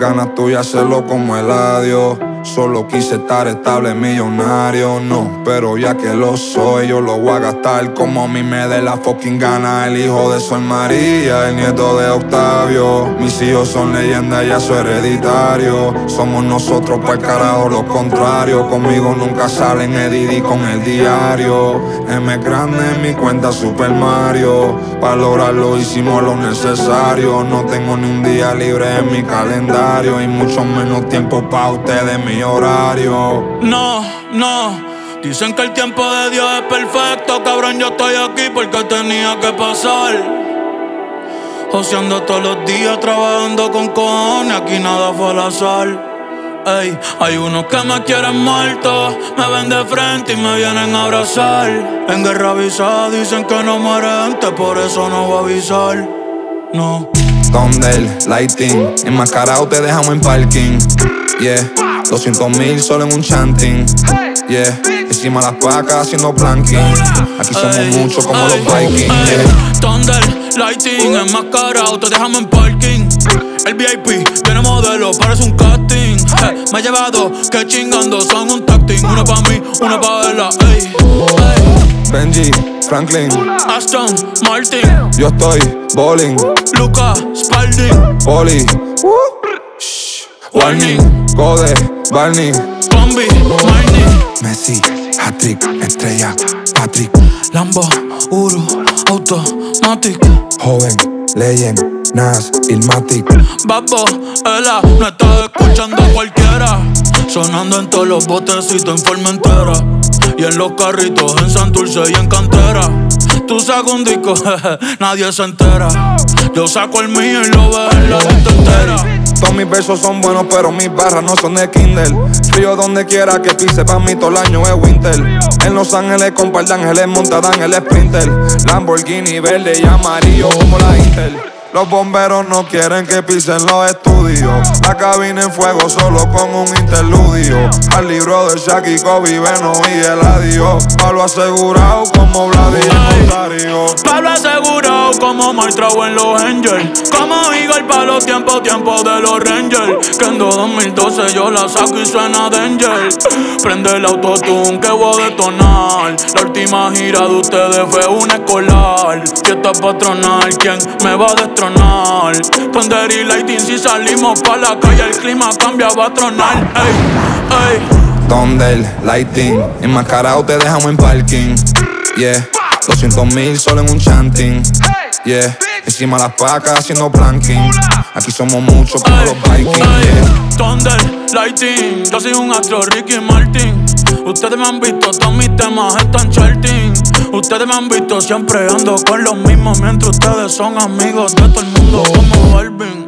ganas tuyas hacerlo como el adiós. Solo quise estar estable, millonario, no. Pero ya que lo soy, yo lo voy a gastar como a mí me dé la fucking gana. El hijo de Sol María, el nieto de Octavio. Mis hijos son leyendas, ya soy hereditario. Somos nosotros, pues carajo, lo contrario. Conmigo nunca salen Edidi con el diario. M grande en mi cuenta Super Mario. Para lograrlo hicimos lo necesario. No tengo ni un día libre en mi calendario. Y mucho menos tiempo pa' ustedes, mi horario. No, dicen que el tiempo de Dios es perfecto. Cabrón, yo estoy aquí porque tenía que pasar. Joseando todos los días, trabajando con cojones. Aquí nada fue al azar. Ey, hay unos que me quieren muerto, me ven de frente y me vienen a abrazar. En guerra avisada dicen que no muere antes, por eso no voy a avisar. No. Thunder, Lighting, enmascarado te dejamos en parking. Yeah, 200,000 solo en un chanting. Yeah, encima las pacas haciendo planking. Aquí somos muchos como los Vikings. Yeah. Thunder, Lighting, enmascarado te dejamos en parking. El VIP tiene modelo, parece un casting. Me ha llevado que chingando son un tacting. Uno pa' mí, uno pa' ella. Benji, Franklin, Aston, Martin, yo estoy bowling. Luca, Spalding, Poli, Warning, Code, Barney, Combi, Marnie, Messi, Hat-Trick, Estrella, Patrick, Lambo, Uru, Automatic, Joven, Legend, Nas, Ilmatic. Babo, Ela, no estás escuchando a cualquiera. Sonando en todos los botecitos en forma entera. Y en los carritos en Santurce y en Cantera. Tú sacas un disco, jeje, nadie se entera. Yo saco el mío y lo veo en la lista entera. Todos mis versos son buenos, pero mis barras no son de Kindle. Frío donde quiera que pise, pa' mí todo el año es winter. En Los Ángeles con par de ángeles montadan el Sprinter. Lamborghini verde y amarillo como la Intel. Los bomberos no quieren que pisen los estudios. La cabina en fuego solo con un interludio. Al libro de Shaq y Kobe, Beno y Eladio. Pablo asegurado como Vladimir Montario. Pablo asegurado como maestrado en los Angels. Como Eagle pa' los tiempos de los Rangers. Que en 2012 yo la saco y suena Danger. Prende el autotune que voy a detonar. La última gira de ustedes fue una escolar. Fiesta patronal, ¿quién me va a destronar? Thunder y Lighting, si salimos pa' la calle el clima cambia, va a tronar. Ey, ey. Thunder, Lighting, enmascarado te dejamos en parking. Yeah, 200,000 solo en un chanting. Yeah, encima las pacas haciendo planking. Aquí somos muchos como los Vikings. Yeah. Thunder, Lighting, yo soy un astro, Ricky Martin. Ustedes me han visto, todos mis temas están charting. Ustedes me han visto siempre ando con los mismos, mientras ustedes son amigos de todo el mundo como Balvin.